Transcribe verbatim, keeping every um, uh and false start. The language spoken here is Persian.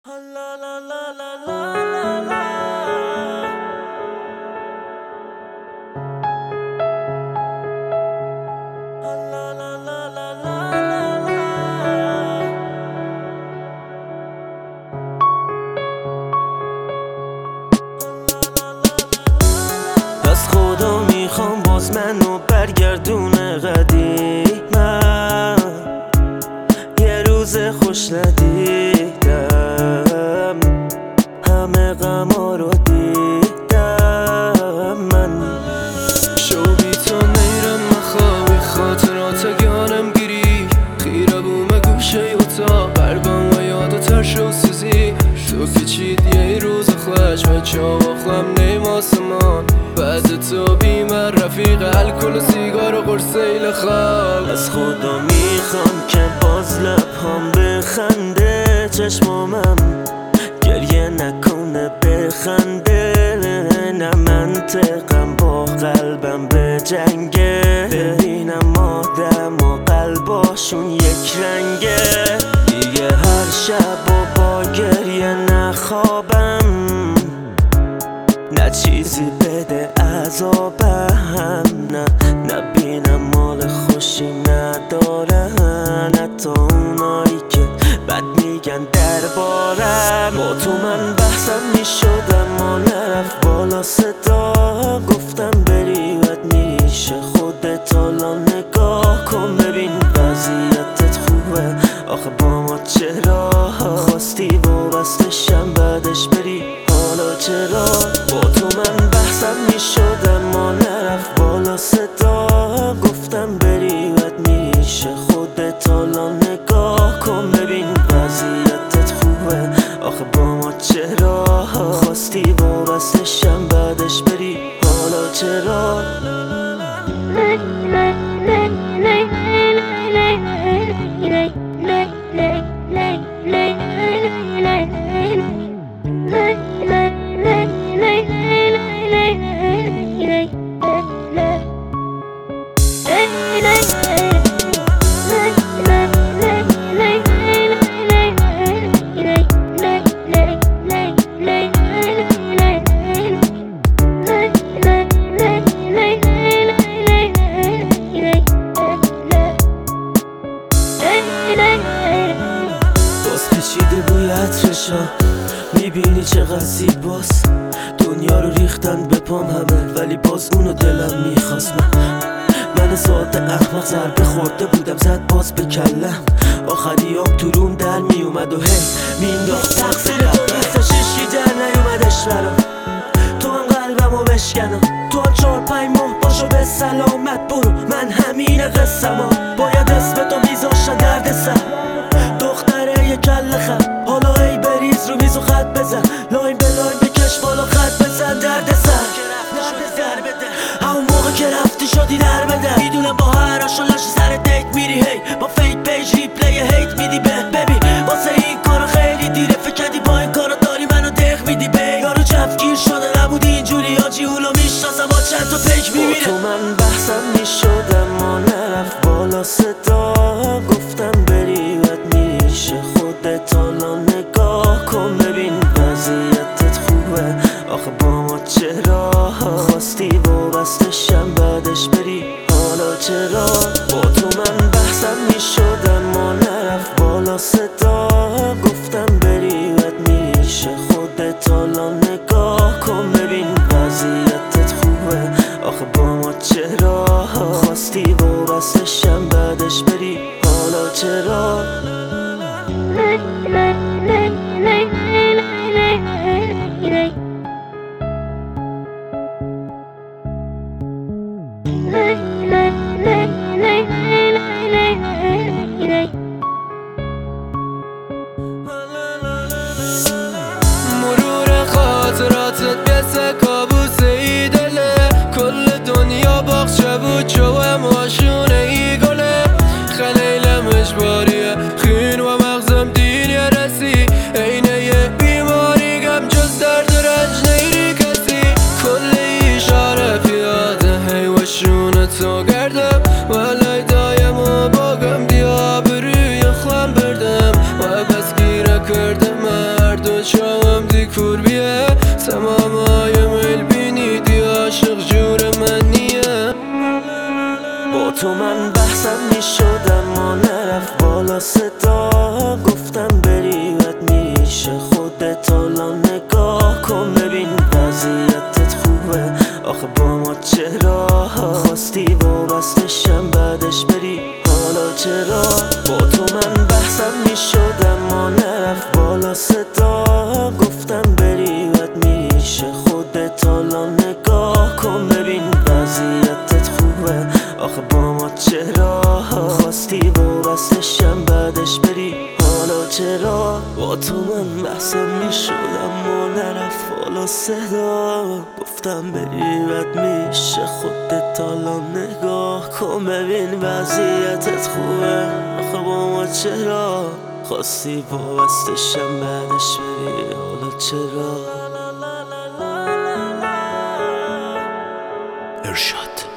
از خدا میخوام باز منو برگردونه قدیمم، یه روز خوش ندیدم، همه غما رو دیدم. من شو بی تو میرم مخوابی خاطرات گانم گیری خیره بوم گوشه اتاق قلبم و یاد ترش و سوزی تو کچید یه روز خوش و چاوخم نیم آسمان بعد تو بی من رفیق الکل و سیگار و قرصیل خواب. از خدا میخوام که باز لبهام بخنده، چشمامم گریه نکنه بخنده، نه منطقم با قلبم به جنگه، ببینم آدم و قلباشون یک رنگه. دیگه هر شب و با گریه نخوابم، نه چیزی بده عذابم، نه نبینم مال خوشی ندارن، حتی اونایی که بد میگن دربارم. با تو من بحثم میشدم و نرفت بالا صدا، گفتم بری بد میشه خودت حالا نگاه کن، ببین وضعیتت خوبه آخه با ما چرا خواستی وابسته شم بعدش بری حالا چرا. با تو من بحثم میشدم و نرفت بالا صدا، گفتم بری بد میشه خودت حالا نگاه کن، ببین وضعیتت خوبه آخه با ما چرا خواستی وابسته شم بعدش بری حالا چرا. باز پیچیده بوی عطرشا، میبینی چقدر زیباست، دنیا رو ریختن به پام همه ولی باز اونو دلم میخواست. من من ساعت احمق ضربه خورده بودم زد باز به کلم، آخری آب تو روم در میومد و هی مینداخت تقصیر تو دستش هیچکی در نیومدش برام، تو هم قلبمو بشکنم، تو هم چار پنج ماه باشو به سلامت برو، من همین قصه‌ما باید اسم تو میذاشتن درد سر، دختره یه کل خم حالا ای بریز رو میز و خط بزن، لاین به لاین بکش بالا خط بزن درد سر، همون موقع که رفتی شدی در بده، میدونم با هر آشالش سر دیت میری هی با فیک پیج ریپلی هیت میدی به ببین واسه این کارو خیلی دیره، فکر کردی با این کارو داری منو دق میدی به یارو جفگیر شده نبودی اینجوری آجی اونو میشناسم با چند تا پیک میبینه. با تو من بحثم میشدم و نرفت بالا صدا، گفتم بری بد میشه خودت حالا نگاه کن، ببین وضعیتت خوبه آخه با ما چرا خواستی وابسته شم بعدش بری حالا چرا. با تو من بحثم میشدم و نرفت بالا صدا، گفتم بری بد میشه خودت حالا نگاه کن، ببین وضعیتت خوبه آخه با ما چرا خواستی وابسته شم بعدش بری حالا چرا. چاهم دیکور بیه تمام های میل بینیدی عاشق جور من نیه با تو من بحثم میشد اما نرفت بالا صدا گفتم بری بد میشه خودت حالا نگاه کن ببین وضعیتت خوبه آخه با ما چرا خواستی وابستشم بعدش بری حالا چرا با تو من بحثم میشد اما نرفت بالا صدا گفتم بری بد میشه خودت حالا نگاه کن ببین وضعیتت خوبه آخه با ما چرا خواستی وابستشم بعدش بری حالا چرا با تو من بحثم میشد اما نرفت بالا صدا گفتم بری بد میشه خودت حالا نگاه کن ببین وضعیتت خوبه آخه با ما چرا خواستی وابستشم بعدش بری حالا چرا ارشاد